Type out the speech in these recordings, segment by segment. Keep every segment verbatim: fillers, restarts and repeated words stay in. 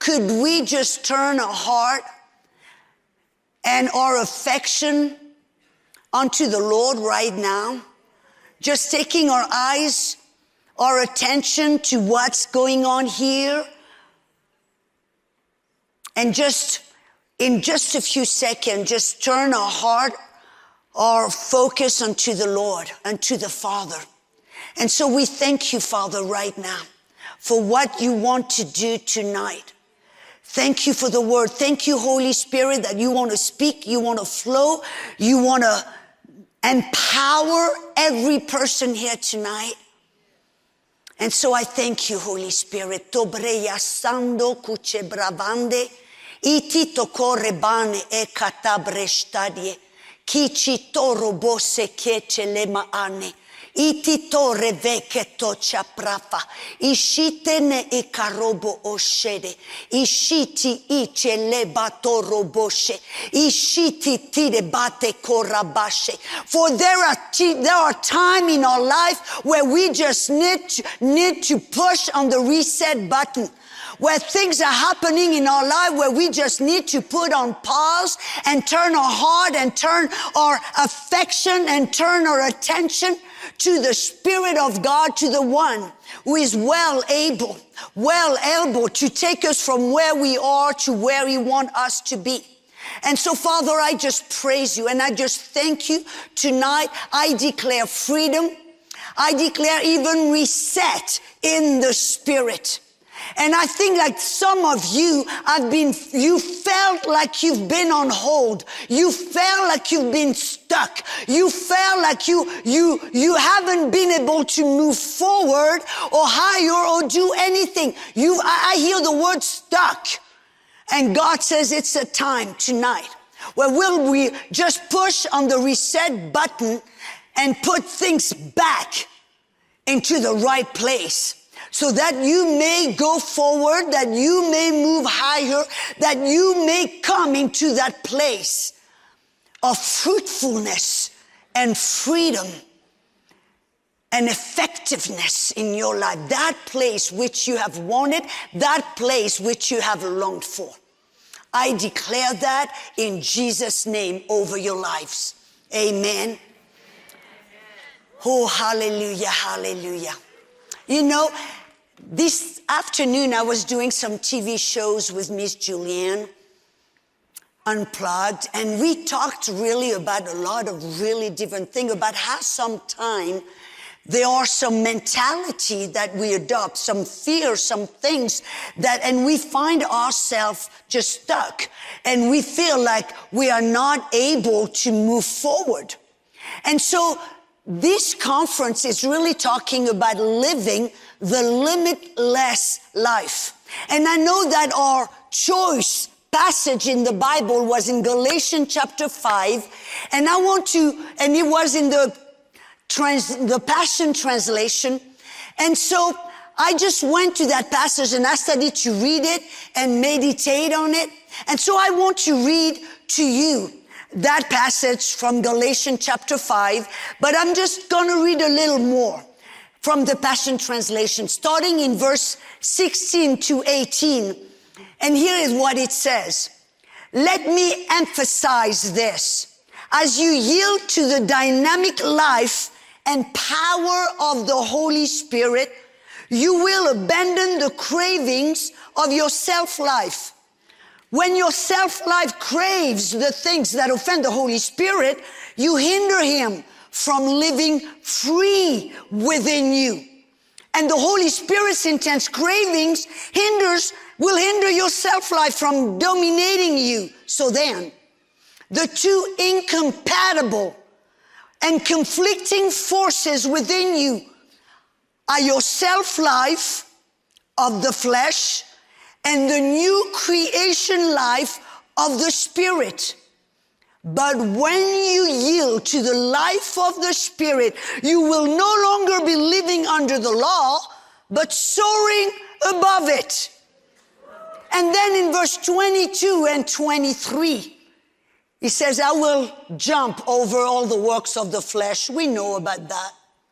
could we just turn our heart and our affection unto the Lord right now? Just taking our eyes, our attention to what's going on here. And just, in just a few seconds, just turn our heart, our focus unto the Lord, unto the Father. And so we thank you, Father, right now for what you want to do tonight. Thank you for the word. Thank you, Holy Spirit, that you want to speak, you want to flow, you want to empower every person here tonight. And so I thank you, Holy Spirit. Tobreya sando kuche bravande, iti tokore bane e katabrestadie, kichi toro bose keche lema ane. Iti tore veke tocha prafa, ishite ne ikarobo oshede, ishiti iche lebato roboshe, ishiti tire bate korabashe. For there are t- there are times in our life where we just need to, need to push on the reset button. Where things are happening in our life where we just need to put on pause and turn our heart and turn our affection and turn our attention to the Spirit of God, to the one who is well able, well able to take us from where we are to where He wants us to be. And so, Father, I just praise you and I just thank you tonight. I declare freedom. I declare even reset in the Spirit. And I think like some of you have been, you felt like you've been on hold. You felt like you've been stuck. You felt like you, you, you haven't been able to move forward or higher or do anything. You, I, I hear the word stuck. And God says it's a time tonight where will we just push on the reset button and put things back into the right place. So that you may go forward, that you may move higher, that you may come into that place of fruitfulness and freedom and effectiveness in your life. That place which you have wanted, that place which you have longed for. I declare that in Jesus' name over your lives. Amen. Oh, hallelujah, hallelujah. You know, this afternoon I was doing some T V shows with Miss Julianne, Unplugged, and we talked really about a lot of really different things, about how sometimes there are some mentality that we adopt, some fear, some things that, and we find ourselves just stuck, and we feel like we are not able to move forward. And so this conference is really talking about living the limitless life. And I know that our choice passage in the Bible was in Galatians chapter five. And I want to, and it was in the trans, the Passion Translation. And so I just went to that passage and I started to read it and meditate on it. And so I want to read to you that passage from Galatians chapter five, but I'm just going to read a little more from the Passion Translation, starting in verse sixteen to eighteen. And here is what it says. Let me emphasize this. As you yield to the dynamic life and power of the Holy Spirit, you will abandon the cravings of your self-life. When your self-life craves the things that offend the Holy Spirit, you hinder Him from living free within you. And the Holy Spirit's intense cravings hinders, will hinder your self-life from dominating you. So then, the two incompatible and conflicting forces within you are your self-life of the flesh and the new creation life of the Spirit. But when you yield to the life of the Spirit, you will no longer be living under the law, but soaring above it. And then in verse twenty-two and twenty-three, he says, I will jump over all the works of the flesh. We know about that.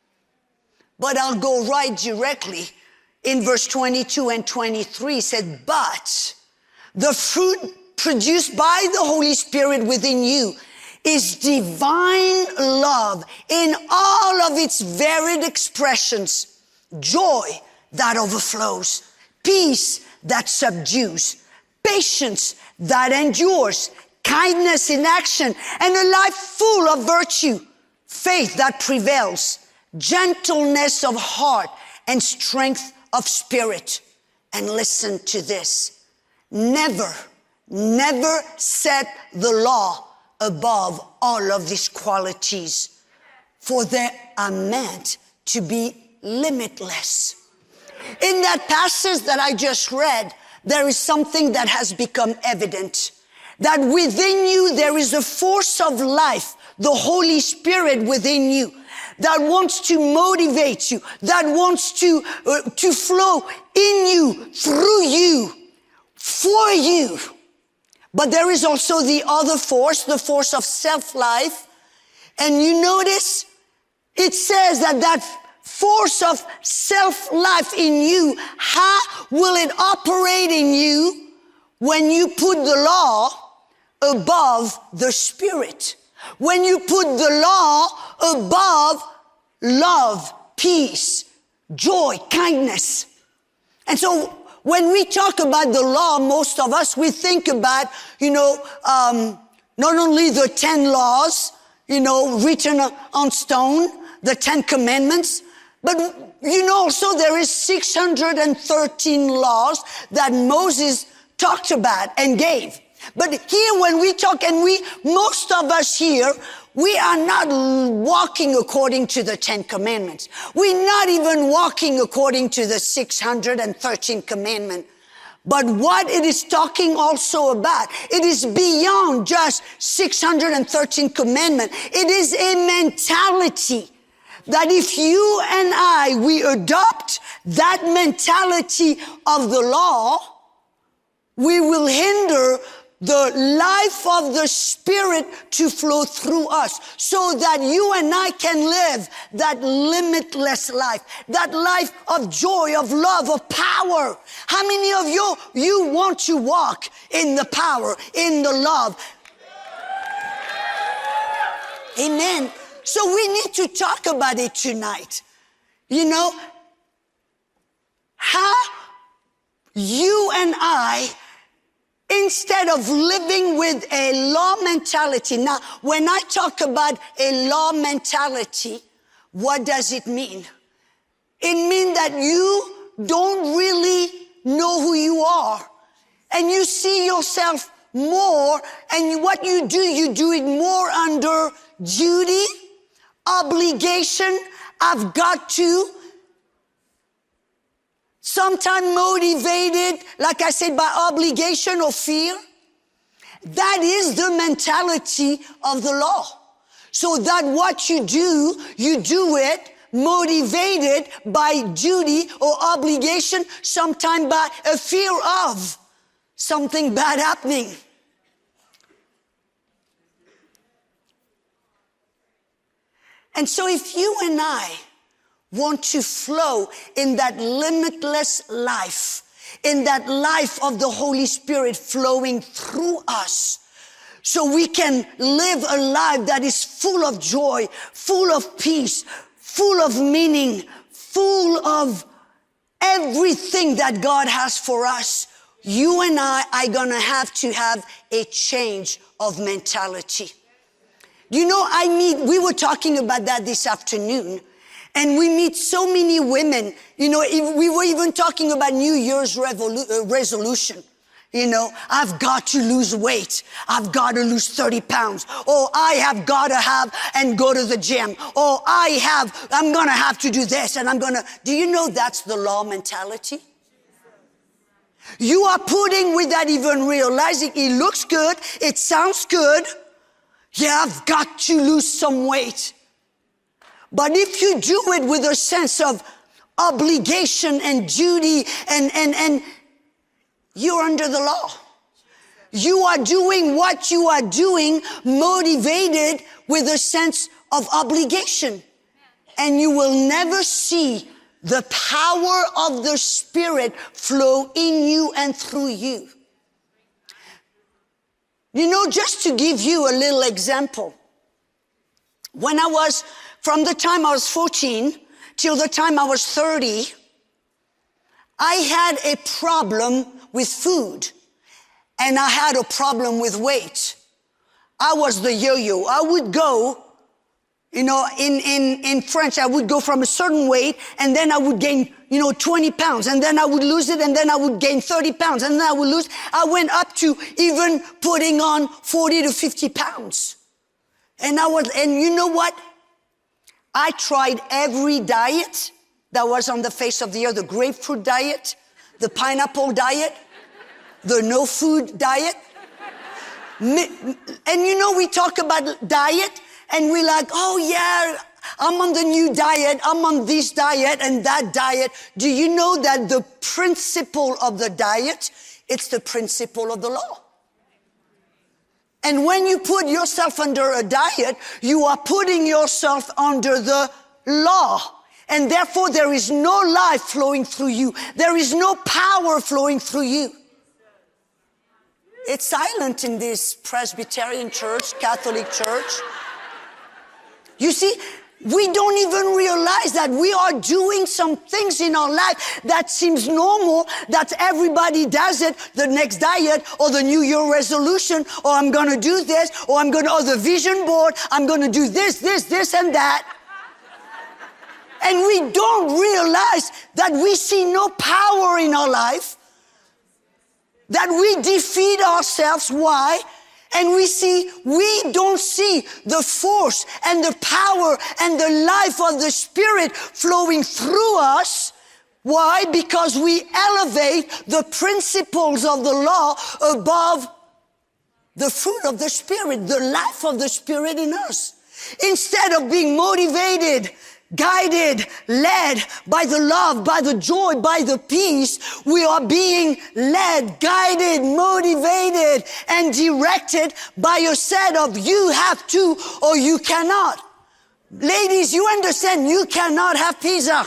But I'll go right directly in verse twenty-two and twenty-three. He said, but The fruit produced by the Holy Spirit within you is divine love in all of its varied expressions, joy that overflows, peace that subdues, patience that endures, kindness in action, and a life full of virtue, faith that prevails, gentleness of heart, and strength of spirit. And listen to this. Never, never set the law above all of these qualities, for they are meant to be limitless. In that passage that I just read, there is something that has become evident, that within you there is a force of life, the Holy Spirit within you, that wants to motivate you, that wants to, uh, to flow in you, through you, for you. But there is also the other force, the force of self-life. And you notice it says that that force of self-life in you, how will it operate in you when you put the law above the Spirit? When you put the law above love, peace, joy, kindness. And so when we talk about the law, most of us, we think about, you know, um, not only the ten laws, you know, written on stone, the Ten Commandments, but you know also there is six hundred thirteen laws that Moses talked about and gave. But here when we talk, and we, most of us here, we are not walking according to the Ten Commandments. We're not even walking according to the six hundred thirteen commandment. But what it is talking also about, it is beyond just six hundred thirteen commandment. It is a mentality that if you and I, we adopt that mentality of the law, we will hinder the life of the Spirit to flow through us, so that you and I can live that limitless life, that life of joy, of love, of power. How many of you, you want to walk in the power, in the love? Amen. So we need to talk about it tonight. You know, how you and I, instead of living with a law mentality. Now, when I talk about a law mentality, what does it mean? It means that you don't really know who you are. And you see yourself more, and what you do, you do it more under duty, obligation, I've got to. Sometimes motivated, like I said, by obligation or fear. That is the mentality of the law. So that what you do, you do it motivated by duty or obligation, sometimes by a fear of something bad happening. And so if you and I want to flow in that limitless life, in that life of the Holy Spirit flowing through us, so we can live a life that is full of joy, full of peace, full of meaning, full of everything that God has for us, you and I are gonna have to have a change of mentality. You know, I meet, we were talking about that this afternoon, and we meet so many women. You know, we were even talking about New Year's revolu- uh, resolution. You know, I've got to lose weight. I've got to lose thirty pounds. Or I have got to have and go to the gym. Or I have, I'm going to have to do this and I'm going to, do you know that's the law mentality? You are putting, without even realizing, it looks good, it sounds good. Yeah, I've got to lose some weight. But if you do it with a sense of obligation and duty and, and, and you're under the law. You are doing what you are doing motivated with a sense of obligation. And you will never see the power of the Spirit flow in you and through you. You know, just to give you a little example, when I was, from the time I was fourteen till the time I was thirty, I had a problem with food and I had a problem with weight. I was the yo-yo. I would go, you know, in, in, in French, I would go from a certain weight and then I would gain, you know, twenty pounds and then I would lose it and then I would gain thirty pounds and then I would lose. I went up to even putting on forty to fifty pounds. And I was, and you know what? I tried every diet that was on the face of the earth, the grapefruit diet, the pineapple diet, the no food diet. And you know, we talk about diet and we're like, oh yeah, I'm on the new diet, I'm on this diet and that diet. Do you know that the principle of the diet, it's the principle of the law? And when you put yourself under a diet, you are putting yourself under the law. And therefore, there is no life flowing through you. There is no power flowing through you. It's silent in this Presbyterian church, Catholic church. You see, we don't even realize that we are doing some things in our life that seems normal, that everybody does it, the next diet or the New Year resolution, or I'm going to do this, or I'm going to, or the vision board, I'm going to do this, this, this, and that. And we don't realize that we see no power in our life, that we defeat ourselves. Why? And we see, we don't see the force and the power and the life of the Spirit flowing through us. Why? Because we elevate the principles of the law above the fruit of the Spirit, the life of the Spirit in us. Instead of being motivated, guided, led by the love, by the joy, by the peace, we are being led, guided, motivated, and directed by a set of you have to or you cannot. Ladies, you understand, you cannot have pizza.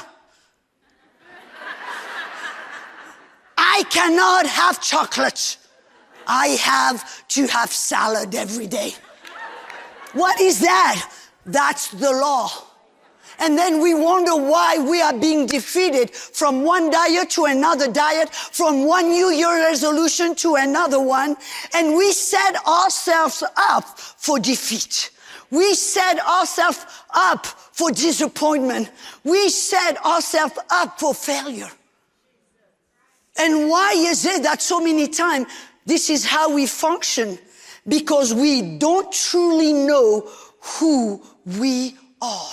I cannot have chocolate. I have to have salad every day. What is that? That's the law. And then we wonder why we are being defeated from one diet to another diet, from one New Year resolution to another one. And we set ourselves up for defeat. We set ourselves up for disappointment. We set ourselves up for failure. And why is it that so many times this is how we function? Because we don't truly know who we are.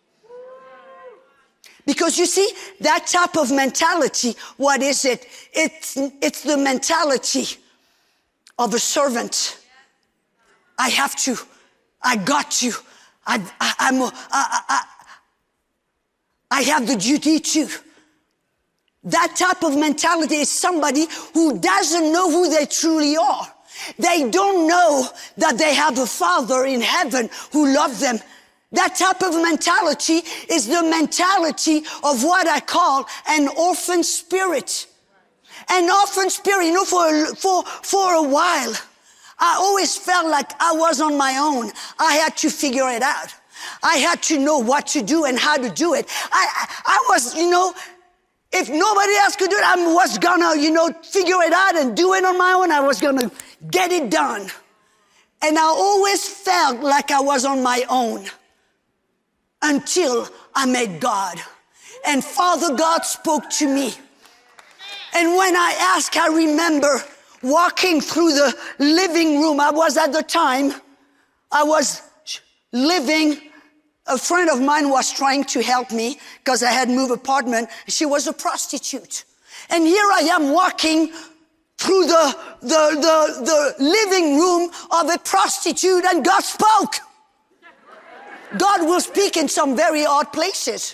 Because you see, that type of mentality, what is it? It's, it's the mentality of a servant. I have to, I got to, I, I, I'm, a, I, I, I have the duty to. That type of mentality is somebody who doesn't know who they truly are. They don't know that they have a Father in heaven who loves them. That type of mentality is the mentality of what I call an orphan spirit. An orphan spirit, you know, for, for, for a while, I always felt like I was on my own. I had to figure it out. I had to know what to do and how to do it. I, I, I was, you know, if nobody else could do it, I was gonna, you know, figure it out and do it on my own. I was gonna get it done. And I always felt like I was on my own. Until I met God. And Father God spoke to me. And when I asked, I remember walking through the living room. I was at the time, I was living, a friend of mine was trying to help me because I had moved apartment. She was a prostitute. And here I am walking through the, the, the, the living room of a prostitute and God spoke. God will speak in some very odd places.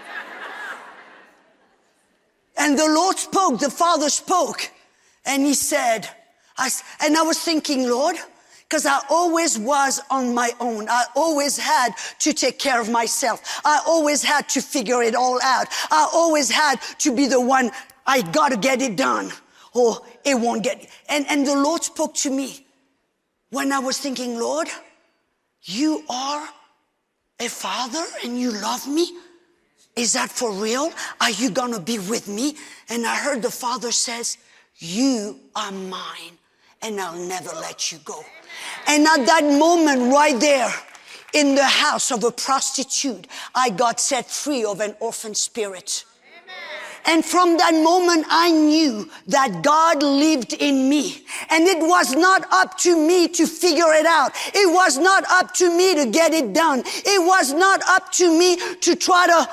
And the Lord spoke, the Father spoke, and he said, I, and I was thinking, Lord, because I always was on my own. I always had to take care of myself. I always had to figure it all out. I always had to be the one, I got to get it done, or it won't get. And, and the Lord spoke to me. when I was thinking, Lord, you are a father and you love me? Is that for real? Are you gonna be with me? And I heard the Father says, you are mine and I'll never let you go. And at that moment right there, in the house of a prostitute, I got set free of an orphan spirit. And from that moment, I knew that God lived in me. And it was not up to me to figure it out. It was not up to me to get it done. It was not up to me to try to...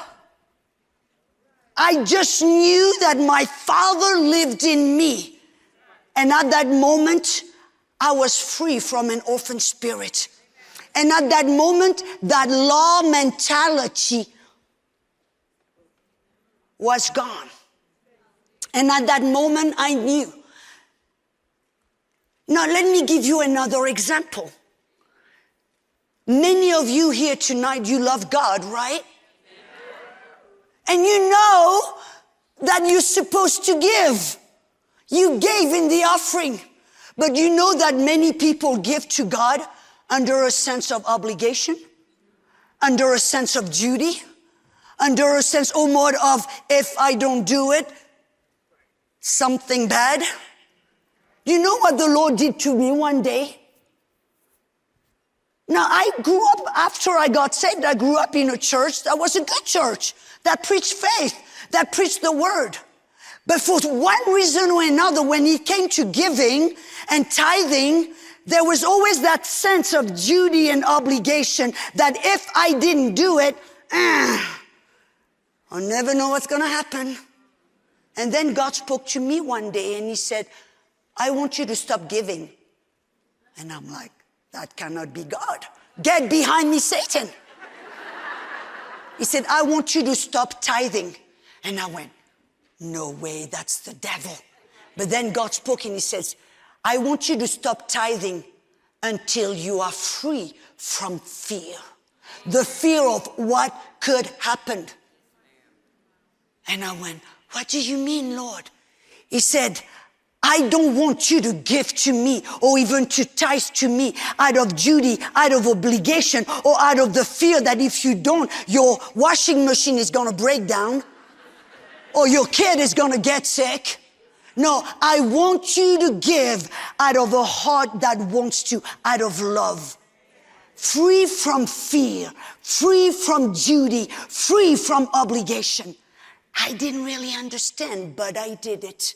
I just knew that my Father lived in me. And at that moment, I was free from an orphan spirit. And at that moment, that law mentality was gone. And at that moment, I knew. Now, let me give you another example. Many of you here tonight, you love God, right? And you know that you're supposed to give. You gave in the offering. But you know that many people give to God under a sense of obligation, under a sense of duty, under a sense, oh, more of, if I don't do it, something bad. You know what the Lord did to me one day? Now, I grew up, after I got saved, I grew up in a church that was a good church, that preached faith, that preached the word. But for one reason or another, when it came to giving and tithing, there was always that sense of duty and obligation that if I didn't do it, eh, I'll never know what's going to happen. And then God spoke to me one day and he said, I want you to stop giving. And I'm like, that cannot be God. Get behind me, Satan. He said, I want you to stop tithing. And I went, no way, that's the devil. But then God spoke and he says, I want you to stop tithing until you are free from fear. The fear of what could happen. And I went, what do you mean, Lord? He said, I don't want you to give to me or even to tithe to me out of duty, out of obligation, or out of the fear that if you don't, your washing machine is going to break down or your kid is going to get sick. No, I want you to give out of a heart that wants to, out of love. Free from fear, free from duty, free from obligation. I didn't really understand, but I did it.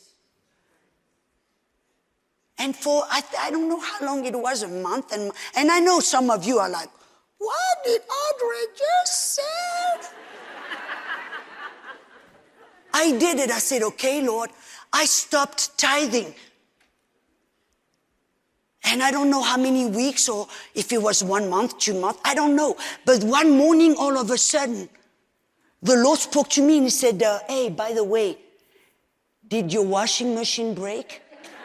And for, I, I don't know how long it was, a month. And, and I know some of you are like, what did Audrey just say? I did it. I said, okay, Lord, I stopped tithing. And I don't know how many weeks or if it was one month, two months, I don't know. But one morning, all of a sudden, the Lord spoke to me and he said, uh, hey, by the way, did your washing machine break?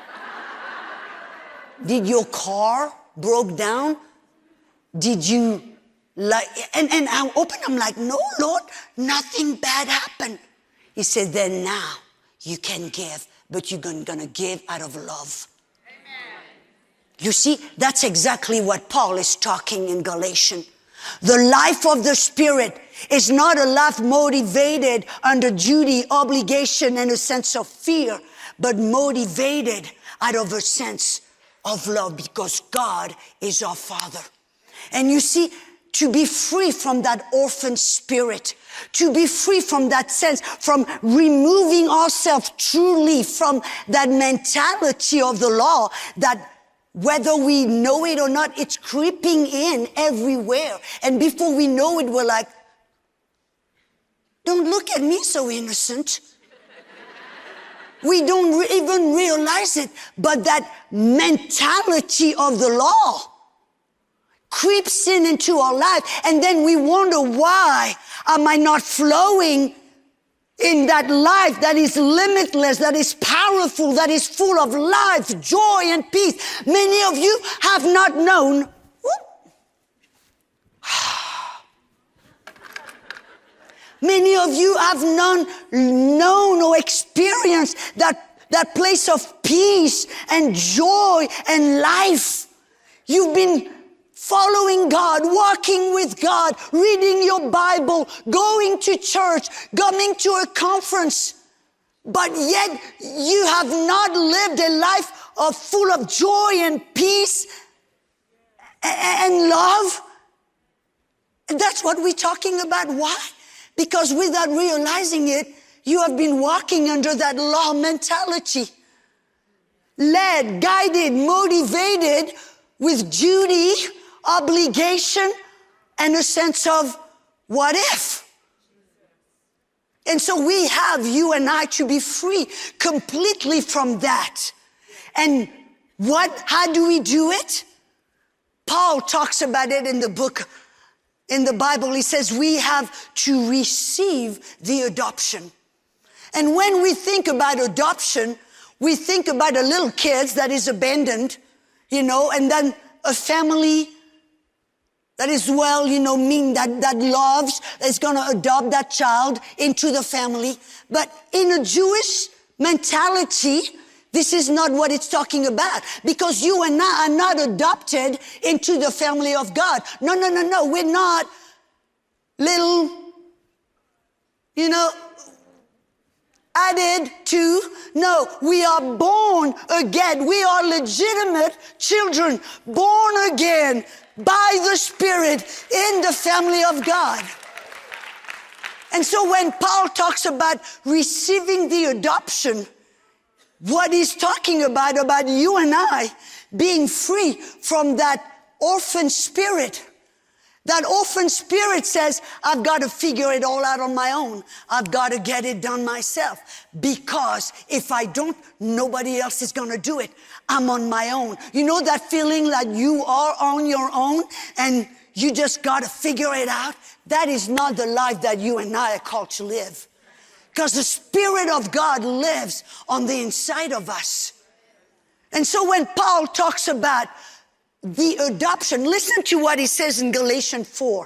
Did your car broke down? Did you like, and, and I'm open, I'm like, no, Lord, nothing bad happened. He said, then now you can give, but you're going to give out of love. Amen. You see, that's exactly what Paul is talking in Galatians. The life of the Spirit is not a life motivated under duty, obligation, and a sense of fear, but motivated out of a sense of love because God is our Father. And you see, to be free from that orphan spirit, to be free from that sense, from removing ourselves truly from that mentality of the law that whether we know it or not, it's creeping in everywhere. And before we know it, we're like, don't look at me so innocent. We don't re- even realize it, but that mentality of the law creeps in into our life. And then we wonder, why am I not flowing in that life that is limitless, that is powerful, that is full of life, joy, and peace? Many of you have not known. Many of you have known, known or experienced that, that place of peace and joy and life. You've been following God, walking with God, reading your Bible, going to church, coming to a conference, but yet you have not lived a life of full of joy and peace and love. And that's what we're talking about. Why? Because without realizing it, you have been walking under that law mentality. Led, guided, motivated with duty, obligation, and a sense of what if. And so we have, you and I, to be free completely from that. And what, how do we do it? Paul talks about it in the book, in the Bible. He says we have to receive the adoption. And when we think about adoption, we think about a little kid that is abandoned, you know, and then a family that is well, you know, mean, that, that loves, is going to adopt that child into the family. But in a Jewish mentality, this is not what it's talking about. Because you and I are not adopted into the family of God. No, no, no, no. We're not little, you know, added to. No, we are born again. We are legitimate children, born again by the Spirit in the family of God. And so when Paul talks about receiving the adoption, what he's talking about, about you and I being free from that orphan spirit. That orphan spirit says, I've got to figure it all out on my own. I've got to get it done myself. Because if I don't, nobody else is going to do it. I'm on my own. You know that feeling that you are on your own and you just got to figure it out? That is not the life that you and I are called to live. Because the Spirit of God lives on the inside of us. And so when Paul talks about the adoption, listen to what he says in Galatians four.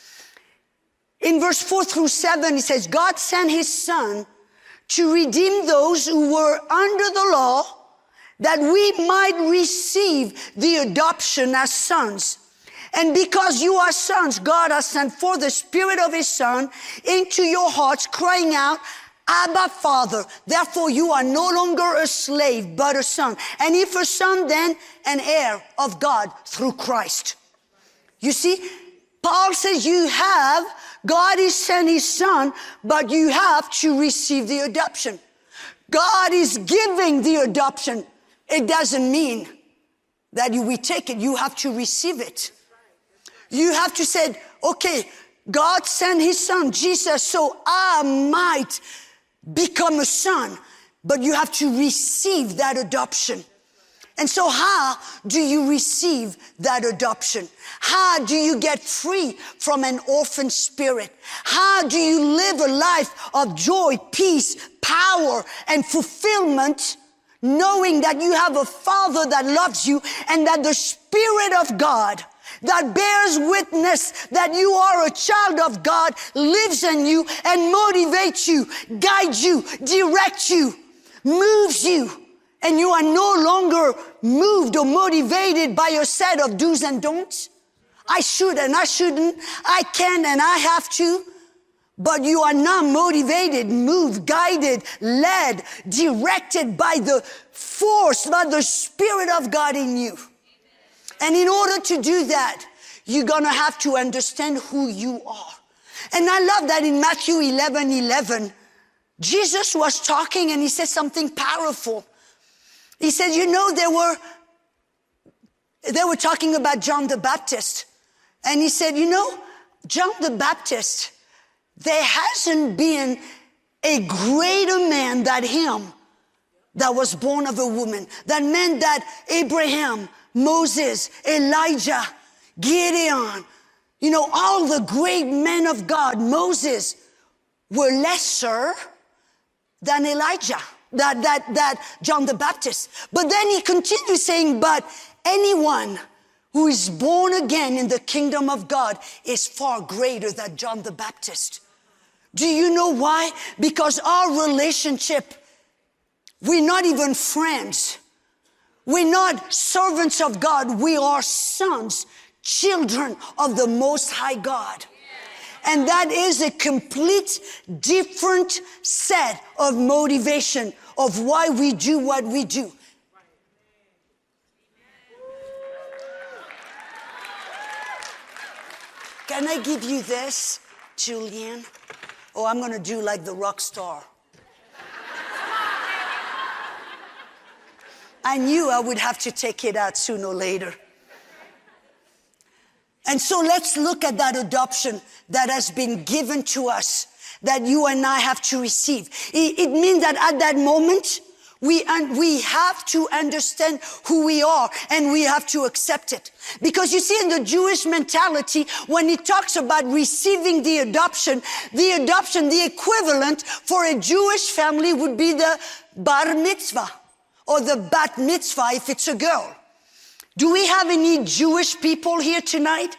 In verse four through seven, he says, God sent his Son to redeem those who were under the law, that we might receive the adoption as sons. And because you are sons, God has sent forth the Spirit of his Son into your hearts, crying out, Abba, Father. Therefore you are no longer a slave, but a son. And if a son, then an heir of God through Christ. You see, Paul says you have, God is sent his Son, but you have to receive the adoption. God is giving the adoption. It doesn't mean that you, we take it. You have to receive it. You have to say, okay, God sent his Son, Jesus, so I might become a son, but you have to receive that adoption. And so how do you receive that adoption? How do you get free from an orphan spirit? How do you live a life of joy, peace, power, and fulfillment, knowing that you have a Father that loves you and that the Spirit of God that bears witness that you are a child of God lives in you and motivates you, guides you, directs you, moves you, and you are no longer moved or motivated by a set of do's and don'ts? I should and I shouldn't, I can and I have to. But you are not motivated, moved, guided, led, directed by the force, by the Spirit of God in you. And in order to do that, you're going to have to understand who you are. And I love that in Matthew eleven eleven, Jesus was talking and he said something powerful. He said, you know, they were, they were talking about John the Baptist. And he said, you know, John the Baptist, there hasn't been a greater man than him that was born of a woman. That meant that Abraham, Moses, Elijah, Gideon, you know, all the great men of God, Moses, were lesser than Elijah, that, that, that John the Baptist. But then he continued saying, but anyone who is born again in the kingdom of God is far greater than John the Baptist. Do you know why? Because our relationship, we're not even friends. We're not servants of God. We are sons, children of the Most High God. And that is a complete different set of motivation of why we do what we do. Can I give you this, Julian? Oh, I'm going to do like the rock star. I knew I would have to take it out sooner or later. And so let's look at that adoption that has been given to us, that you and I have to receive. It, it means that at that moment, we, un- we have to understand who we are and we have to accept it. Because you see, in the Jewish mentality, when it talks about receiving the adoption, the adoption, the equivalent for a Jewish family would be the bar mitzvah or the bat mitzvah if it's a girl. Do we have any Jewish people here tonight?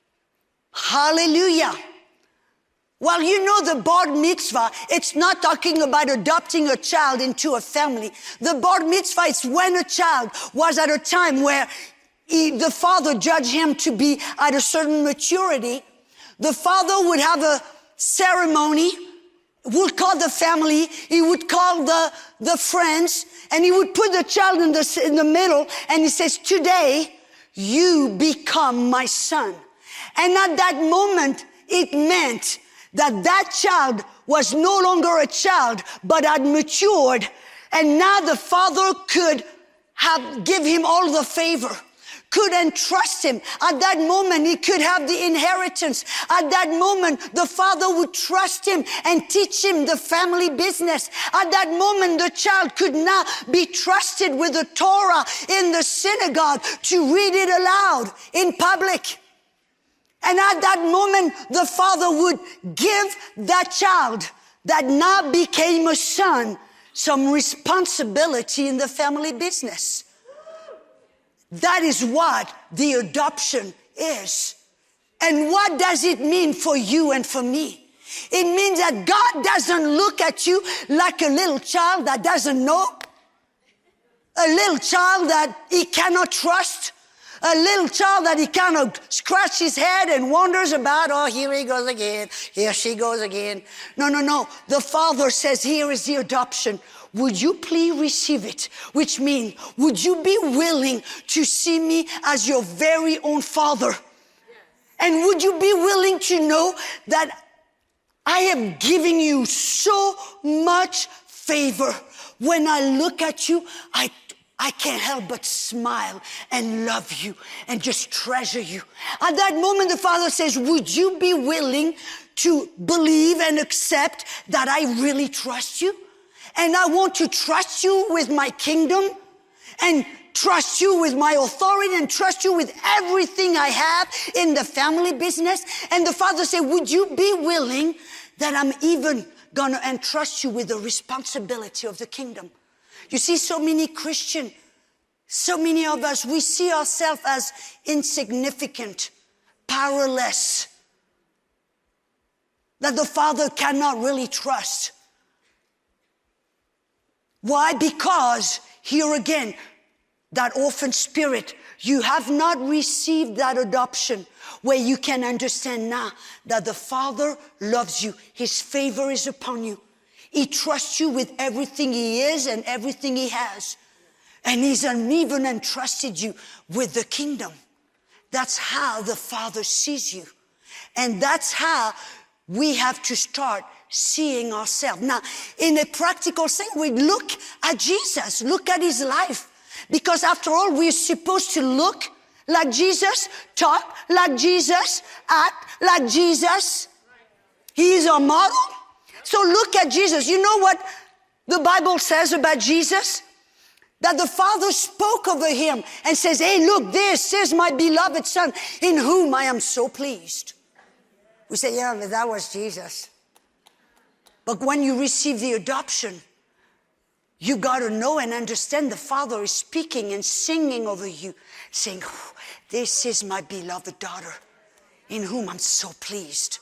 Hallelujah. Well, you know the bar mitzvah, it's not talking about adopting a child into a family. The bar mitzvah is when a child was at a time where he, the father judged him to be at a certain maturity. The father would have a ceremony, would call the family, he would call the, the friends, and he would put the child in the, in the middle, and he says, today, you become my son. And at that moment, it meant that that child was no longer a child, but had matured, and now the father could have, give him all the favor, could entrust him. At that moment, he could have the inheritance. At that moment, the father would trust him and teach him the family business. At that moment, the child could now be trusted with the Torah in the synagogue to read it aloud in public. And at that moment, the father would give that child that now became a son some responsibility in the family business. That is what the adoption is. And what does it mean for you and for me? It means that God doesn't look at you like a little child that doesn't know, a little child that he cannot trust, a little child that he kind of scratches his head and wonders about, oh, here he goes again, here she goes again. No, no, no. The Father says, here is the adoption. Would you please receive it? Which means, would you be willing to see me as your very own Father? And would you be willing to know that I am giving you so much favor? When I look at you, I I can't help but smile and love you and just treasure you. At that moment, the Father says, would you be willing to believe and accept that I really trust you? And I want to trust you with my kingdom and trust you with my authority and trust you with everything I have in the family business. And the Father said, would you be willing that I'm even going to entrust you with the responsibility of the kingdom? You see, so many Christians, so many of us, we see ourselves as insignificant, powerless, that the Father cannot really trust. Why? Because, here again, that orphan spirit, you have not received that adoption where you can understand now that the Father loves you. His favor is upon you. He trusts you with everything he is and everything he has. And he's even entrusted you with the kingdom. That's how the Father sees you. And that's how we have to start seeing ourselves. Now, in a practical sense, we look at Jesus, look at his life. Because after all, we're supposed to look like Jesus, talk like Jesus, act like Jesus. He is our model. So look at Jesus. You know what the Bible says about Jesus? That the Father spoke over him and says, hey, look, this is my beloved Son in whom I am so pleased. We say, yeah, but that was Jesus. But when you receive the adoption, you got to know and understand the Father is speaking and singing over you, saying, oh, this is my beloved daughter in whom I'm so pleased.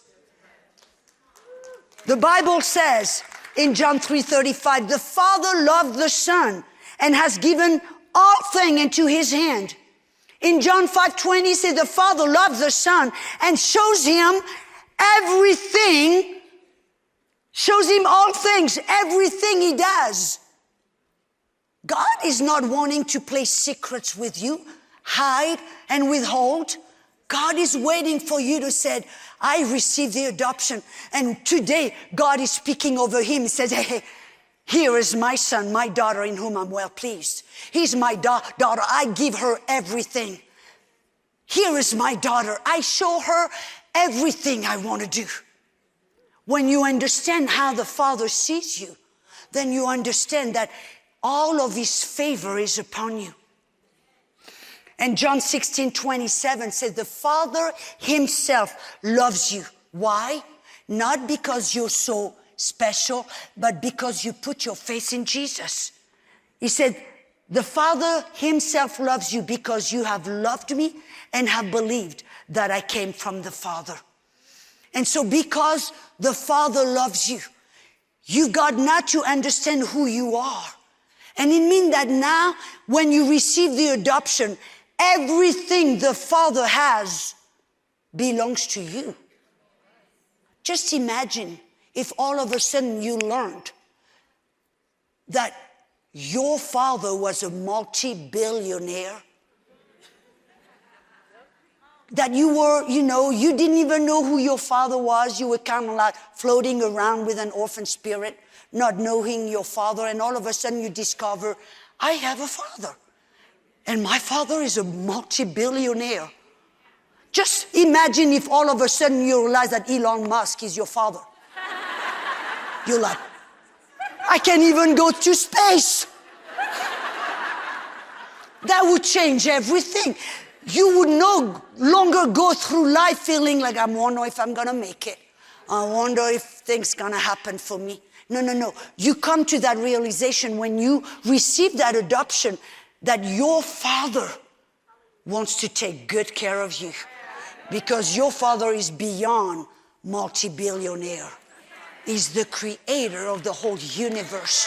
The Bible says in John three thirty-five, the Father loved the Son and has given all things into his hand. In John five twenty, he said the Father loves the Son and shows him everything, shows him all things, everything he does. God is not wanting to play secrets with you, hide and withhold. God is waiting for you to say, I received the adoption. And today, God is speaking over him. He says, hey, here is my son, my daughter in whom I'm well pleased. He's my da- daughter. I give her everything. Here is my daughter. I show her everything I want to do. When you understand how the Father sees you, then you understand that all of his favor is upon you. And John sixteen twenty-seven says, the Father himself loves you. Why? Not because you're so special, but because you put your faith in Jesus. He said, the Father himself loves you because you have loved me and have believed that I came from the Father. And so because the Father loves you, you've got now to understand who you are. And it means that now when you receive the adoption, everything the Father has belongs to you. Just imagine if all of a sudden you learned that your father was a multi-billionaire. That you were, you know, you didn't even know who your father was. You were kind of like floating around with an orphan spirit, not knowing your father. And all of a sudden you discover, I have a father. And my father is a multi-billionaire. Just imagine if all of a sudden you realize that Elon Musk is your father. You're like, I can't even go to space. That would change everything. You would no longer go through life feeling like, I wonder if I'm going to make it. I wonder if things going to happen for me. No, no, no. You come to that realization when you receive that adoption that your Father wants to take good care of you because your Father is beyond multi-billionaire. He's the creator of the whole universe.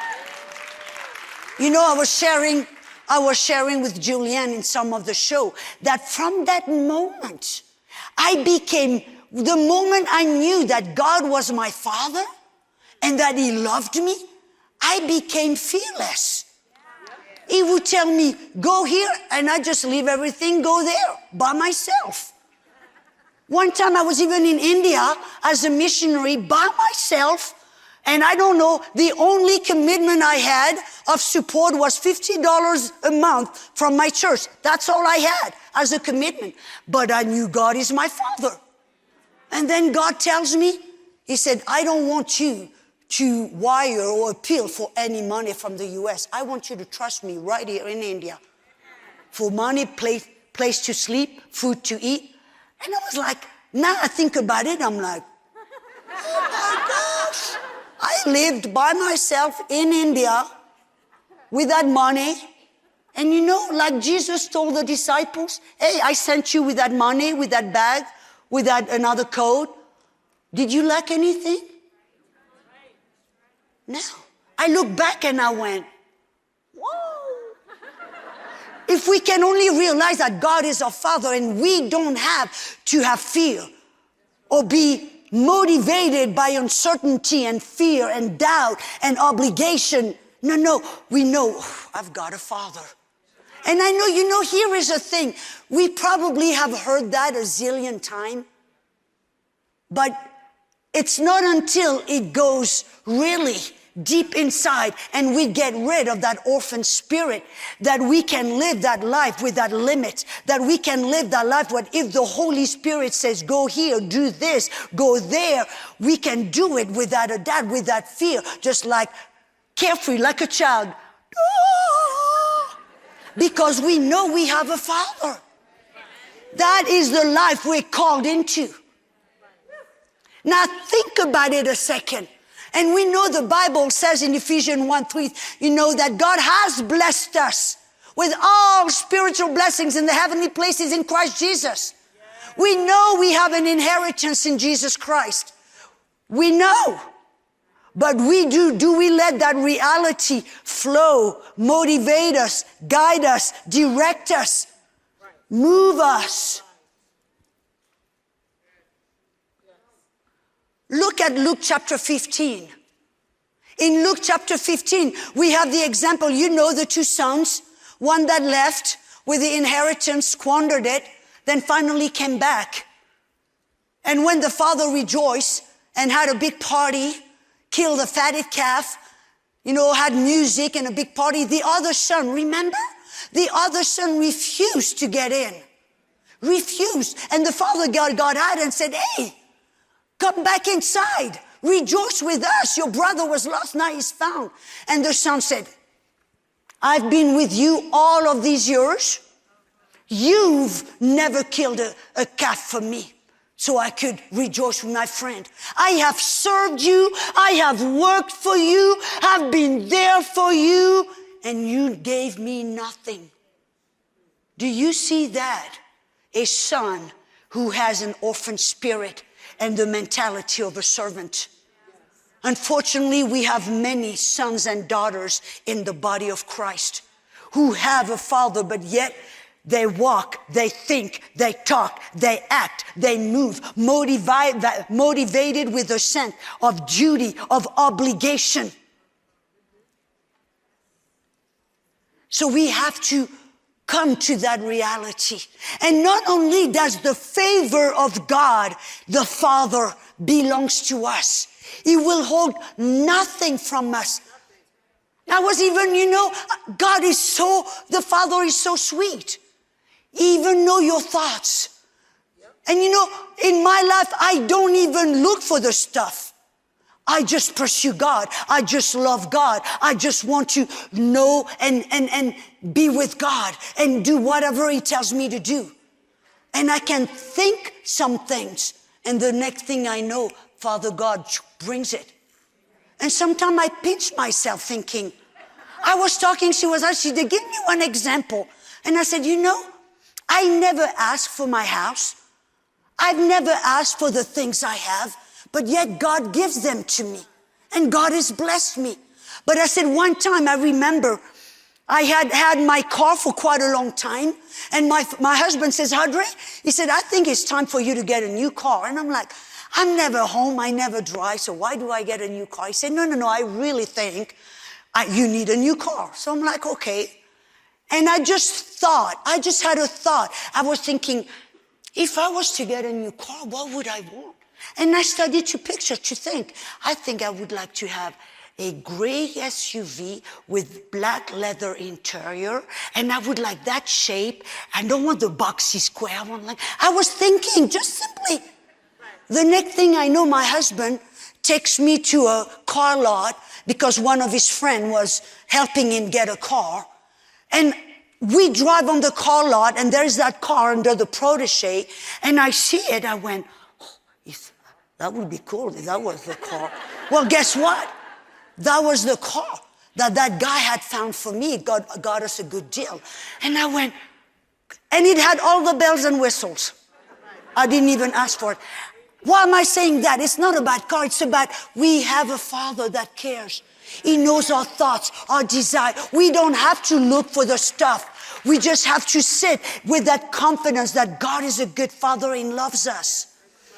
You know, I was sharing, I was sharing with Julianne in some of the show that from that moment, I became, the moment I knew that God was my Father and that he loved me, I became fearless. He would tell me, go here, and I just leave everything, go there by myself. One time I was even in India as a missionary by myself, and I don't know, the only commitment I had of support was fifty dollars a month from my church. That's all I had as a commitment. But I knew God is my Father. And then God tells me, he said, I don't want you to wire or appeal for any money from the U S. I want you to trust me right here in India. For money, place, place to sleep, food to eat. And I was like, now I think about it, I'm like, oh my gosh. I lived by myself in India with that money. And you know, like Jesus told the disciples, hey, I sent you with that money, with that bag, with that another coat. Did you lack anything? No. I look back and I went, whoa. If we can only realize that God is our Father and we don't have to have fear or be motivated by uncertainty and fear and doubt and obligation. No, no, we know, oh, I've got a Father. And I know, you know, here is a thing. We probably have heard that a zillion times, but it's not until it goes really deep inside and we get rid of that orphan spirit that we can live that life with that limit, that we can live that life where if the Holy Spirit says, go here, do this, go there, we can do it without a doubt, with that fear, just like carefree, like a child. Because we know we have a Father. That is the life we're called into. Now think about it a second. And we know the Bible says in Ephesians one three, you know, that God has blessed us with all spiritual blessings in the heavenly places in Christ Jesus. We know we have an inheritance in Jesus Christ. We know. But we do, do we let that reality flow, motivate us, guide us, direct us, move us? Look at Luke chapter fifteen. In Luke chapter fifteen, we have the example, you know, the two sons, one that left with the inheritance, squandered it, then finally came back. And when the father rejoiced and had a big party, killed a fatted calf, you know, had music and a big party, the other son, remember? The other son refused to get in. Refused. And the father got, got out and said, hey, come back inside. Rejoice with us. Your brother was lost, now he's found. And the son said, I've been with you all of these years. You've never killed a, a calf for me, so I could rejoice with my friend. I have served you. I have worked for you. I've been there for you. And you gave me nothing. Do you see that? A son who has an orphan spirit and the mentality of a servant. Unfortunately, we have many sons and daughters in the body of Christ who have a father, but yet they walk, they think, they talk, they act, they move, motivate, motivated with a sense of duty, of obligation. So we have to come to that reality. And not only does the favor of God, the Father, belongs to us, He will hold nothing from us. I was even, you know, God is so, the Father is so sweet. He even know your thoughts. And you know, in my life, I don't even look for the stuff. I just pursue God. I just love God. I just want to know and, and, and be with God and do whatever He tells me to do. And I can think some things, and the next thing I know, Father God brings it. And sometimes I pinch myself thinking, I was talking, she was asking, give me one example. And I said, you know, I never asked for my house. I've never asked for the things I have, but yet God gives them to me. And God has blessed me. But I said one time, I remember, I had had my car for quite a long time. And my, my husband says, Audrey, he said, I think it's time for you to get a new car. And I'm like, I'm never home. I never drive. So why do I get a new car? He said, no, no, no. I really think I, you need a new car. So I'm like, okay. And I just thought, I just had a thought. I was thinking, if I was to get a new car, what would I want? And I started to picture, to think, I think I would like to have a gray S U V with black leather interior, and I would like that shape. I don't want the boxy square. I want like, I was thinking just simply. The next thing I know, my husband takes me to a car lot because one of his friends was helping him get a car. And we drive on the car lot, and there's that car under the Protege, and I see it. I went, oh, if that would be cool if that was the car. Well, guess what? That was the car that that guy had found for me. It got, got us a good deal. And I went, and it had all the bells and whistles. I didn't even ask for it. Why am I saying that? It's not about car. It's about we have a Father that cares. He knows our thoughts, our desire. We don't have to look for the stuff. We just have to sit with that confidence that God is a good Father and loves us.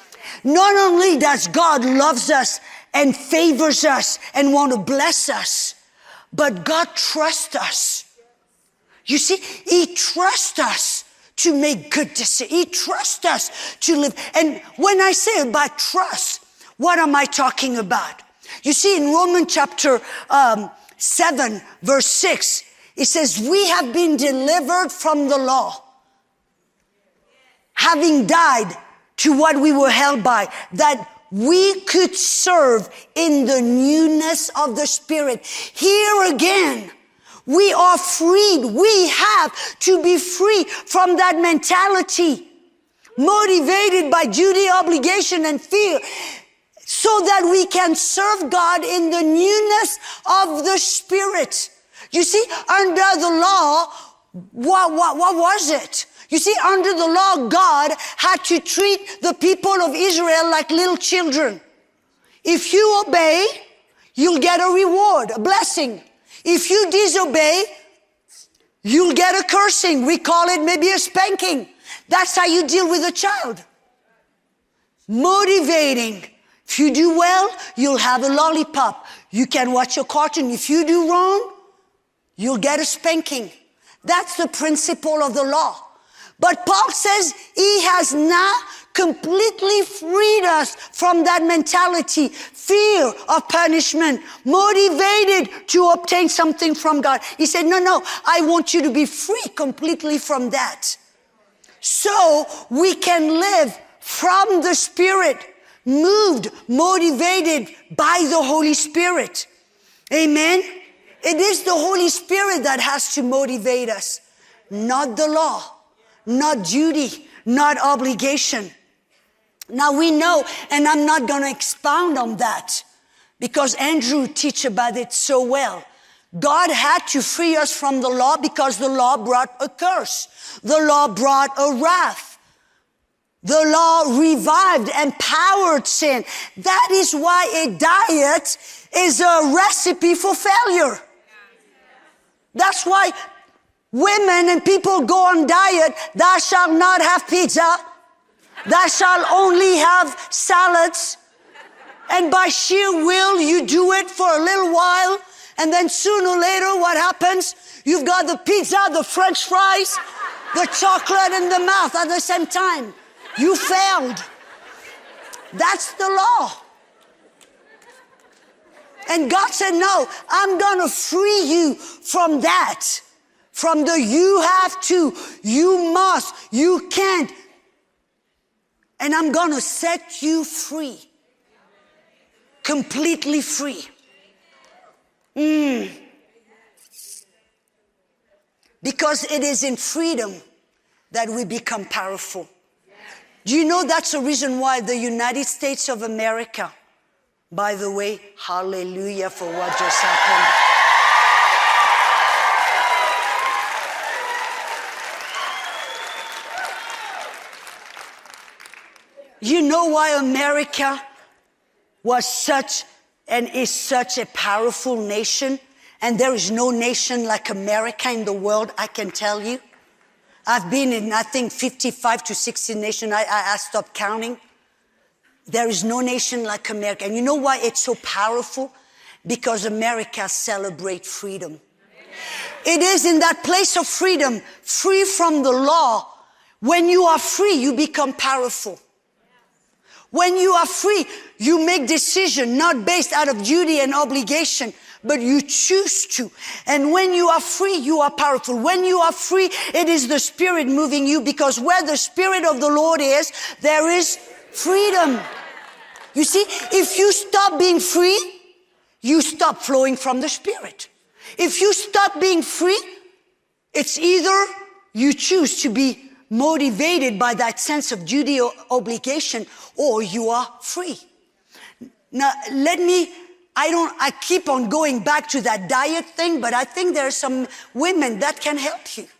Not only does God loves us and favors us and want to bless us, but God trusts us. You see, He trusts us to make good decisions. He trusts us to live. And when I say about trust, what am I talking about? You see, in Romans chapter um, seven, verse six, it says, we have been delivered from the law, having died to what we were held by, that we could serve in the newness of the Spirit. Here again, we are freed. We have to be free from that mentality, motivated by duty, obligation, and fear, so that we can serve God in the newness of the Spirit. You see, under the law, what, what, what was it? You see, under the law, God had to treat the people of Israel like little children. If you obey, you'll get a reward, a blessing. If you disobey, you'll get a cursing. We call it maybe a spanking. That's how you deal with a child. Motivating. If you do well, you'll have a lollipop. You can watch a cartoon. If you do wrong, you'll get a spanking. That's the principle of the law. But Paul says he has now completely freed us from that mentality, fear of punishment, motivated to obtain something from God. He said, no, no, I want you to be free completely from that. So we can live from the Spirit, moved, motivated by the Holy Spirit. Amen? It is the Holy Spirit that has to motivate us, not the law, not duty, not obligation. Now we know, and I'm not going to expound on that because Andrew teaches about it so well. God had to free us from the law because the law brought a curse. The law brought a wrath. The law revived, empowered sin. That is why a diet is a recipe for failure. That's why women and people go on diet. Thou shalt not have pizza. Thou shalt only have salads. And by sheer will, you do it for a little while. And then sooner or later, what happens? You've got the pizza, the French fries, the chocolate in the mouth at the same time. You failed. That's the law. And God said, no, I'm going to free you from that. From the you have to, you must, you can't. And I'm going to set you free. Completely free. Mm. Because it is in freedom that we become powerful. Do you know that's the reason why the United States of America, by the way, hallelujah for what just happened. You know why America was such and is such a powerful nation? And there is no nation like America in the world, I can tell you. I've been in, I think, fifty-five to sixty nations. I, I, I stopped counting. There is no nation like America. And you know why it's so powerful? Because America celebrates freedom. It is in that place of freedom, free from the law. When you are free, you become powerful. When you are free, you make decisions not based out of duty and obligation, but you choose to. And when you are free, you are powerful. When you are free, it is the Spirit moving you, because where the Spirit of the Lord is, there is freedom. You see, if you stop being free, you stop flowing from the Spirit. If you stop being free, it's either you choose to be motivated by that sense of duty or obligation, or you are free. Now, let me, I don't, I keep on going back to that diet thing, but I think there are some women that can help you.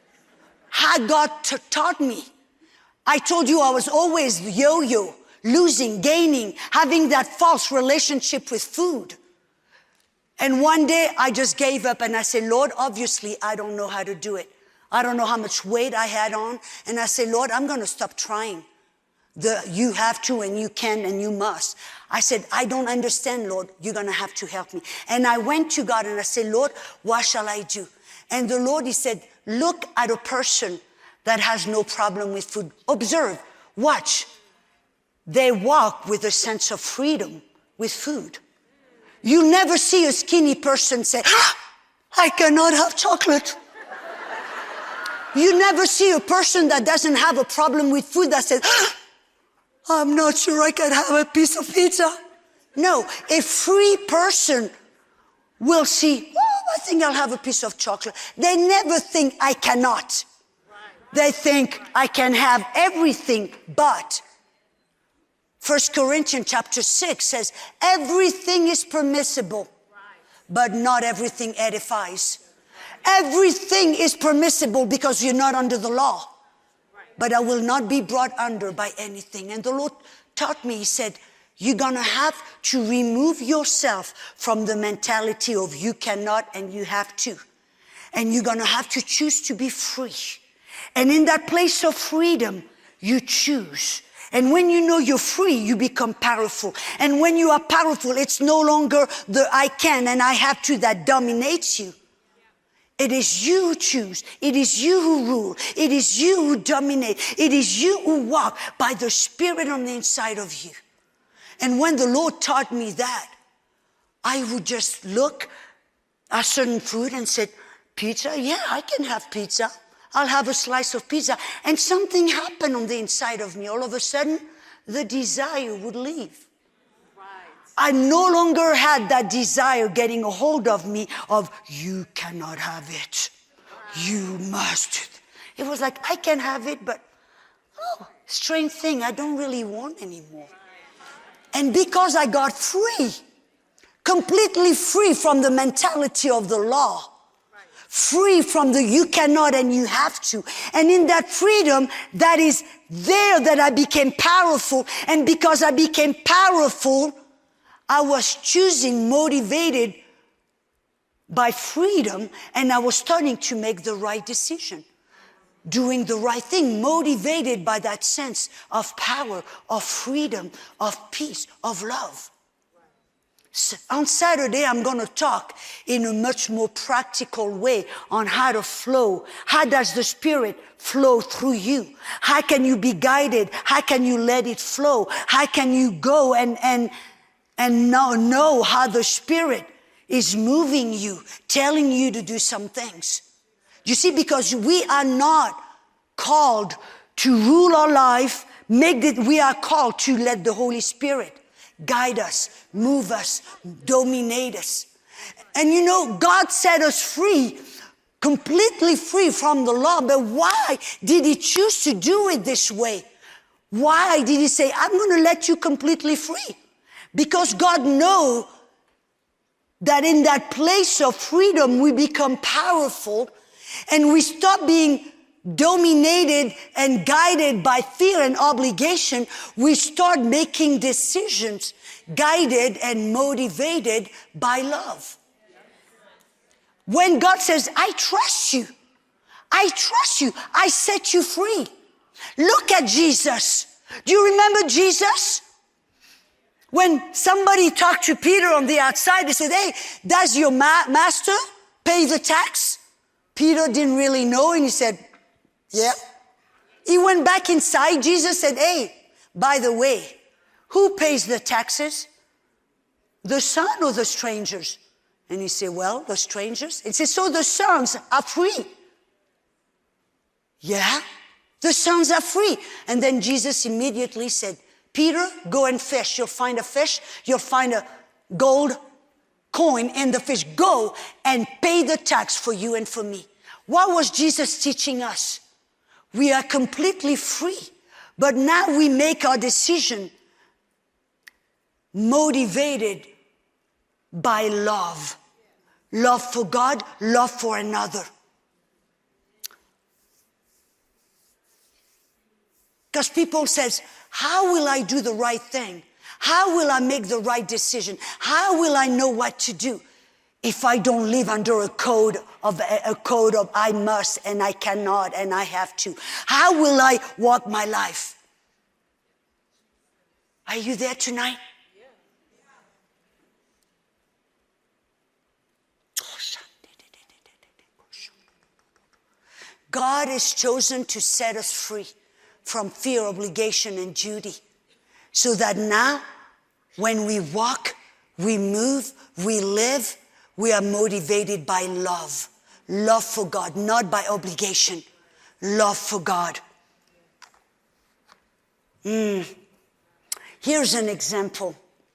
How God t- taught me. I told you I was always yo-yo, losing, gaining, having that false relationship with food. And one day I just gave up and I said, Lord, obviously I don't know how to do it. I don't know how much weight I had on. And I said, Lord, I'm going to stop trying. The you have to and you can and you must. I said, I don't understand, Lord. You're going to have to help me. And I went to God and I said, Lord, what shall I do? And the Lord, he said, look at a person that has no problem with food. Observe, watch. They walk with a sense of freedom with food. You never see a skinny person say, ah, I cannot have chocolate. You never see a person that doesn't have a problem with food that says, ah, I'm not sure I can have a piece of pizza. No, a free person will see, oh, I think I'll have a piece of chocolate. They never think I cannot. They think I can have everything, but First Corinthians chapter six says, everything is permissible, but not everything edifies. Everything is permissible because you're not under the law. But I will not be brought under by anything. And the Lord taught me, he said, You're going to have to remove yourself from the mentality of you cannot and you have to. And you're going to have to choose to be free. And in that place of freedom, you choose. And when you know you're free, you become powerful. And when you are powerful, it's no longer the I can and I have to that dominates you. It is you who choose. It is you who rule. It is you who dominate. It is you who walk by the Spirit on the inside of you. And when the Lord taught me that, I would just look at certain food and said, pizza? Yeah, I can have pizza. I'll have a slice of pizza. And something happened on the inside of me. All of a sudden, the desire would leave. Right. I no longer had that desire getting a hold of me of, you cannot have it. You must. It was like, I can have it, but, oh, strange thing, I don't really want anymore. And because I got free, completely free from the mentality of the law, free from the you cannot and you have to. And in that freedom, that is there that I became powerful. And because I became powerful, I was choosing, motivated by freedom, and I was starting to make the right decision. Doing the right thing, motivated by that sense of power, of freedom, of peace, of love. So on Saturday, I'm going to talk in a much more practical way on how to flow. How does the Spirit flow through you? How can you be guided? How can you let it flow? How can you go and, and, and know, know how the Spirit is moving you, telling you to do some things? You see, because we are not called to rule our life, make it, we are called to let the Holy Spirit guide us, move us, dominate us. And you know, God set us free, completely free from the law. But why did he choose to do it this way? Why did he say, I'm going to let you completely free? Because God knows that in that place of freedom, we become powerful and we stop being dominated and guided by fear and obligation. We start making decisions guided and motivated by love. When God says, I trust you, I trust you, I set you free. Look at Jesus. Do you remember Jesus? When somebody talked to Peter on the outside, they said, hey, does your ma- master pay the tax? Peter didn't really know, and he said, yeah. He went back inside. Jesus said, hey, by the way, who pays the taxes? The son or the strangers? And he said, well, the strangers. He said, so the sons are free. Yeah, the sons are free. And then Jesus immediately said, Peter, go and fish. You'll find a fish. You'll find a gold coin in the fish. Go and pay the tax for you and for me. What was Jesus teaching us? We are completely free, but now we make our decision motivated by love. Love for God, love for another. Because people says, how will I do the right thing? How will I make the right decision? How will I know what to do if I don't live under a code of a code of I must and I cannot and I have to? How will I walk my life? Are you there tonight? God has chosen to set us free from fear, obligation, and duty, so that now when we walk, we move, we live, we are motivated by love. Love for God, not by obligation. Love for God. Mm. Here's an example.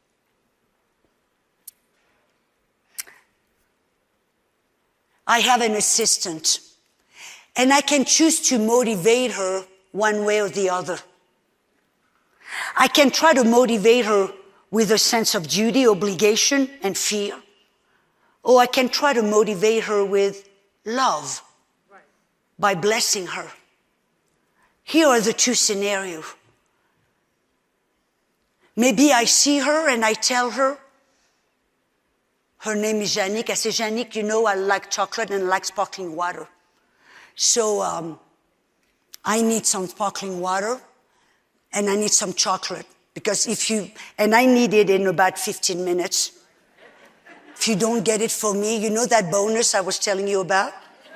I have an assistant, and I can choose to motivate her one way or the other. I can try to motivate her with a sense of duty, obligation, and fear. Or I can try to motivate her with love by blessing her. Here are the two scenarios. Maybe I see her and I tell her, her name is Janique. I say, Janique, you know I like chocolate and I like sparkling water. So um, I need some sparkling water and I need some chocolate. Because if you, and I need it in about fifteen minutes. If you don't get it for me, you know that bonus I was telling you about?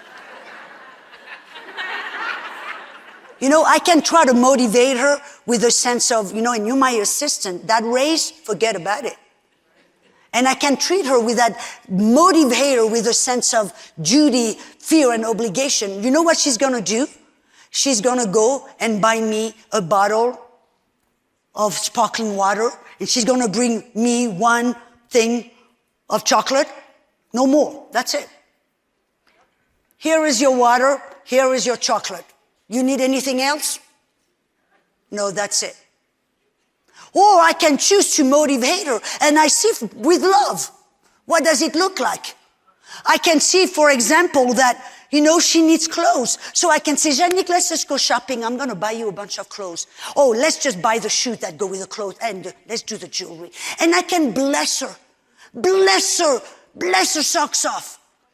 You know, I can try to motivate her with a sense of, you know, and you're my assistant. That raise, forget about it. And I can treat her with that, motivate her with a sense of duty, fear, and obligation. You know what she's going to do? She's going to go and buy me a bottle of sparkling water, and she's going to bring me one thing of chocolate. No more. That's it. Here is your water. Here is your chocolate. You need anything else? No, that's it. Or I can choose to motivate her, and I see with love. What does it look like? I can see, for example, that, you know, she needs clothes. So I can say, Janique, let's just go shopping. I'm going to buy you a bunch of clothes. Oh, let's just buy the shoes that go with the clothes, and uh, let's do the jewelry. And I can bless her. Bless her. Bless her socks off.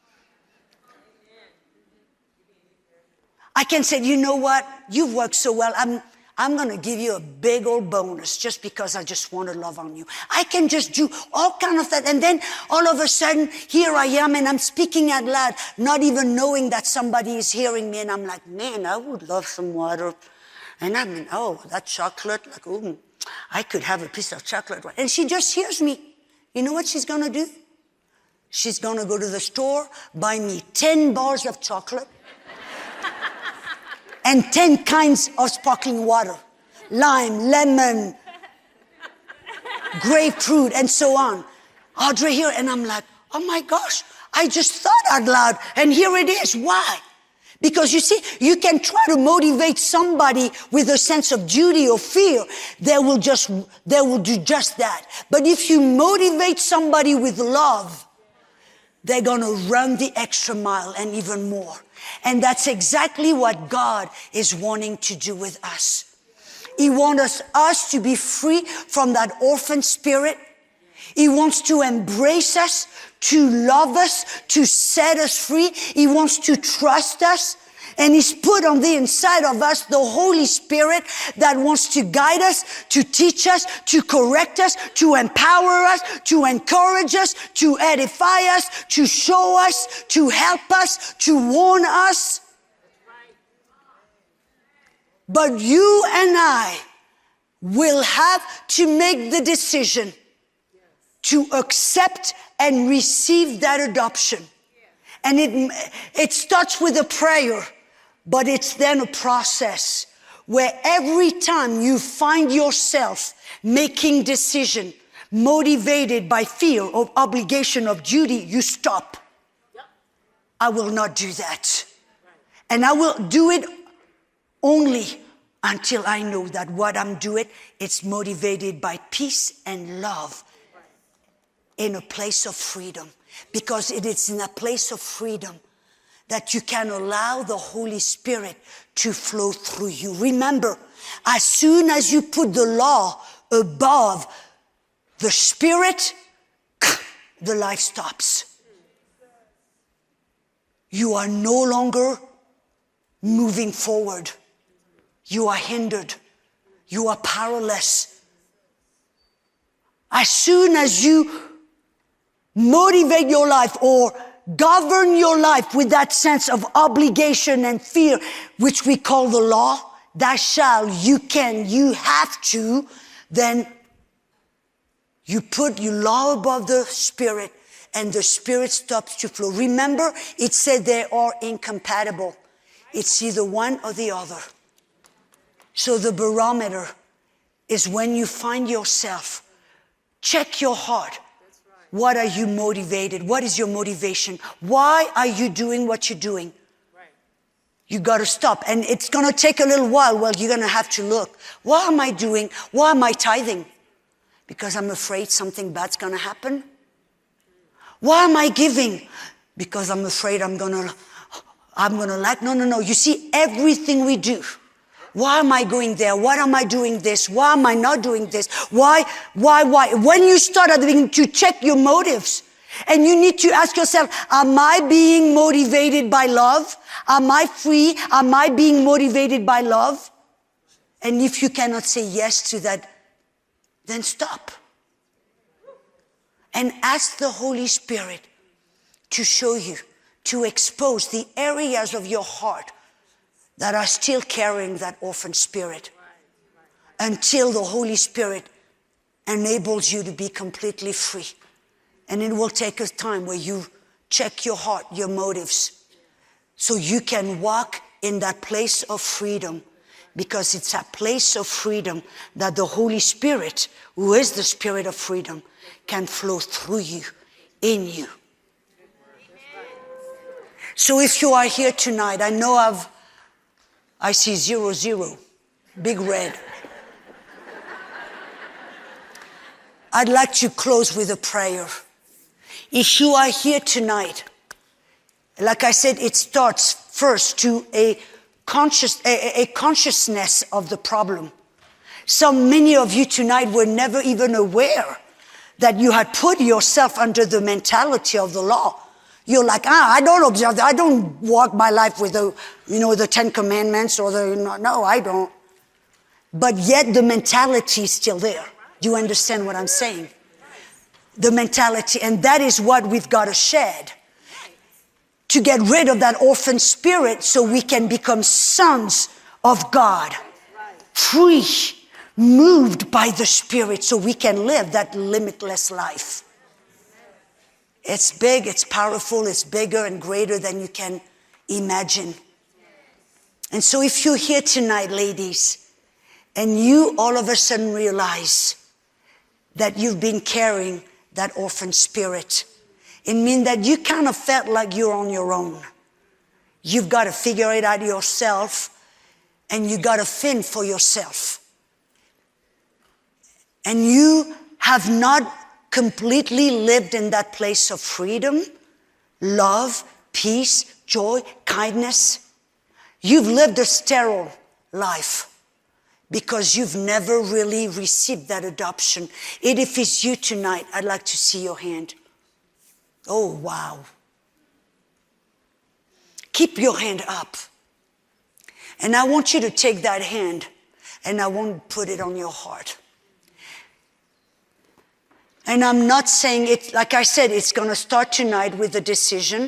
I can say, you know what? You've worked so well. I'm, I'm going to give you a big old bonus just because I just want to love on you. I can just do all kind of that. And then all of a sudden, here I am and I'm speaking out loud, not even knowing that somebody is hearing me. And I'm like, man, I would love some water. And I mean, oh, that chocolate, like, oh, I could have a piece of chocolate. And she just hears me. You know what she's going to do? She's going to go to the store, buy me ten bars of chocolate. And ten kinds of sparkling water. Lime, lemon, grapefruit, and so on. Audrey here, and I'm like, oh my gosh, I just thought out loud, and here it is. Why? Because you see, you can try to motivate somebody with a sense of duty or fear. They will just, they will do just that. But if you motivate somebody with love, they're going to run the extra mile and even more. And that's exactly what God is wanting to do with us. He wants us, us to be free from that orphan spirit. He wants to embrace us, to love us, to set us free. He wants to trust us. And He's put on the inside of us the Holy Spirit that wants to guide us, to teach us, to correct us, to empower us, to encourage us, to edify us, to show us, to help us, to warn us. But you and I will have to make the decision to accept and receive that adoption. And it, it starts with a prayer. But it's then a process where every time you find yourself making decision motivated by fear of obligation of duty, you stop. I will not do that. And I will do it only until I know that what I'm doing, it's motivated by peace and love in a place of freedom. Because it is in a place of freedom that you can allow the Holy Spirit to flow through you. Remember, as soon as you put the law above the Spirit, the life stops. You are no longer moving forward. You are hindered. You are powerless. As soon as you motivate your life or govern your life with that sense of obligation and fear, which we call the law, thou shalt, you can, you have to, then you put your law above the Spirit and the Spirit stops to flow. Remember, it said they are incompatible. It's either one or the other. So the barometer is when you find yourself, check your heart. What are you motivated? What is your motivation? Why are you doing what you're doing? Right. You got to stop. And it's going to take a little while. Well, you're going to have to look. What am I doing? Why am I tithing? Because I'm afraid something bad's going to happen. Why am I giving? Because I'm afraid I'm going to, I'm going to lack. No, no, no. You see, everything we do, Why am I going there? Why am I doing this? Why am I not doing this? Why, why, why? When you start at the beginning to check your motives, and you need to ask yourself, am I being motivated by love? Am I free? Am I being motivated by love? And if you cannot say yes to that, then stop. And ask the Holy Spirit to show you, to expose the areas of your heart that are still carrying that orphan spirit, until the Holy Spirit enables you to be completely free. And it will take a time where you check your heart, your motives, so you can walk in that place of freedom, because it's a place of freedom that the Holy Spirit, who is the Spirit of freedom, can flow through you, in you. So if you are here tonight, I know I've I see zero, zero, big red. I'd like to close with a prayer. If you are here tonight, like I said, it starts first to a conscious, a, a consciousness of the problem. So many of you tonight were never even aware that you had put yourself under the mentality of the law. You're like, ah, I don't observe that. I don't walk my life with the, you know, the Ten Commandments or the, no, no, I don't. But yet the mentality is still there. Do you understand what I'm saying? The mentality, and that is what we've got to shed. To get rid of that orphan spirit so we can become sons of God. Free, moved by the Spirit so we can live that limitless life. It's big, it's powerful, it's bigger and greater than you can imagine. And so if you're here tonight, ladies, and you all of a sudden realize that you've been carrying that orphan spirit, it means that you kind of felt like you're on your own. You've got to figure it out yourself, and you got to fend for yourself. And you have not completely lived in that place of freedom, love, peace, joy, kindness. You've lived a sterile life because you've never really received that adoption. And if it's you tonight, I'd like to see your hand. Oh, wow. Keep your hand up. And I want you to take that hand and I want to put it on your heart. And I'm not saying it, like I said, it's going to start tonight with a decision.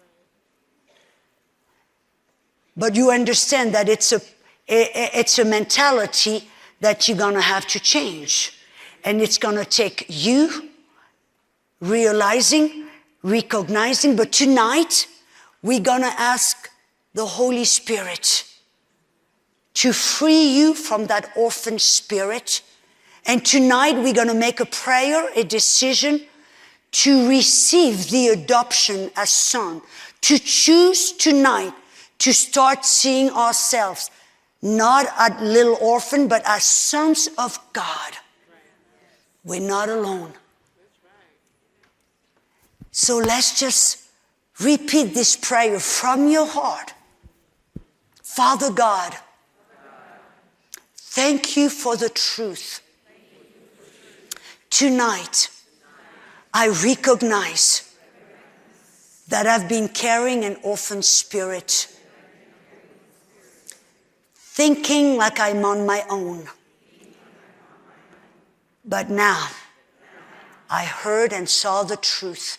But you understand that it's a, it's a mentality that you're going to have to change. And it's going to take you realizing, recognizing. But tonight, we're going to ask the Holy Spirit to free you from that orphan spirit. And tonight we're going to make a prayer, a decision to receive the adoption as son, to choose tonight to start seeing ourselves not as little orphan, but as sons of God. We're not alone. So let's just repeat this prayer from your heart. Father God, thank you for the truth. Tonight, I recognize that I've been carrying an orphan spirit, thinking like I'm on my own. But now, I heard and saw the truth.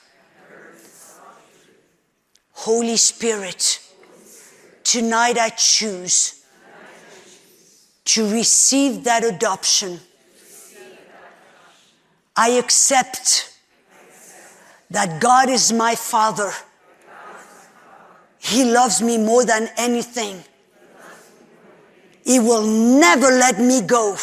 Holy Spirit, tonight I choose to receive that adoption. I accept that God is my Father. He loves me more than anything. He will never let me go.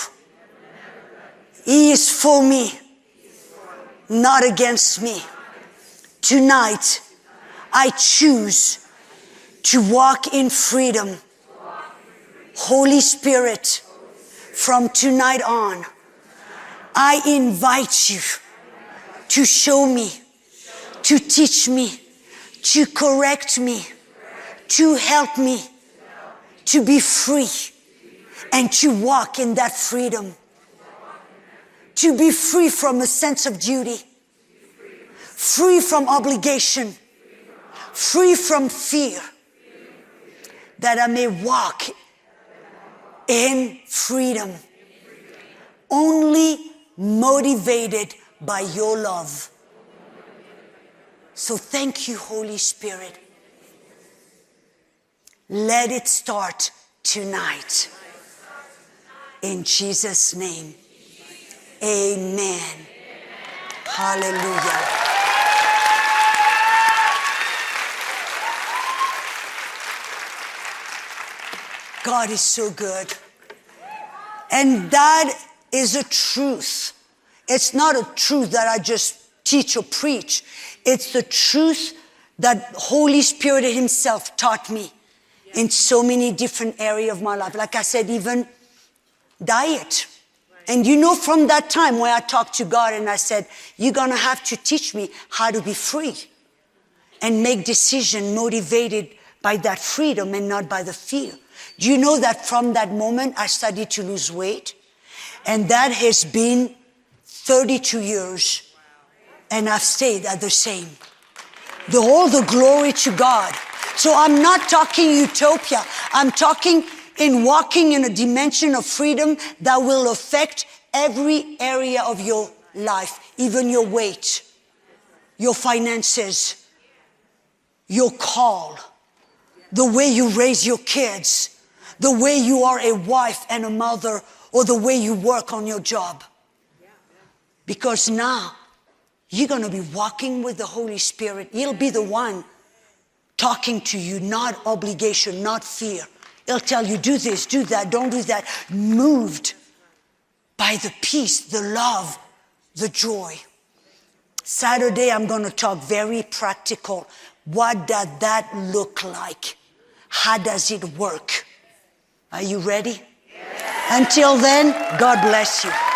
He is for me, not against me. Tonight, I choose to walk in freedom. Holy Spirit, from tonight on, I invite you to show me, to teach me, to correct me, to help me, to be free. and to walk in that freedom. To be free from a sense of duty. Free from obligation. Free from fear. That I may walk in freedom. Only motivated by your love. So thank you, Holy Spirit. Let it start tonight. In Jesus' name. Amen. Hallelujah. God is so good. And that is a truth. It's not a truth that I just teach or preach. It's the truth that Holy Spirit himself taught me in so many different areas of my life. Like I said, even diet. And you know, from that time when I talked to God and I said, you're going to have to teach me how to be free and make decisions motivated by that freedom and not by the fear. Do you know that from that moment I started to lose weight? And that has been thirty-two years. And I've stayed at the same. The all the glory to God. So I'm not talking utopia. I'm talking in walking in a dimension of freedom that will affect every area of your life, even your weight, your finances, your call, the way you raise your kids, the way you are a wife and a mother, or the way you work on your job. Because now you're going to be walking with the Holy Spirit. He'll be the one talking to you, not obligation, not fear. He'll tell you, do this, do that, don't do that. Moved by the peace, the love, the joy. Saturday, I'm going to talk very practical. What does that look like? How does it work? Are you ready? Yes. Until then, God bless you.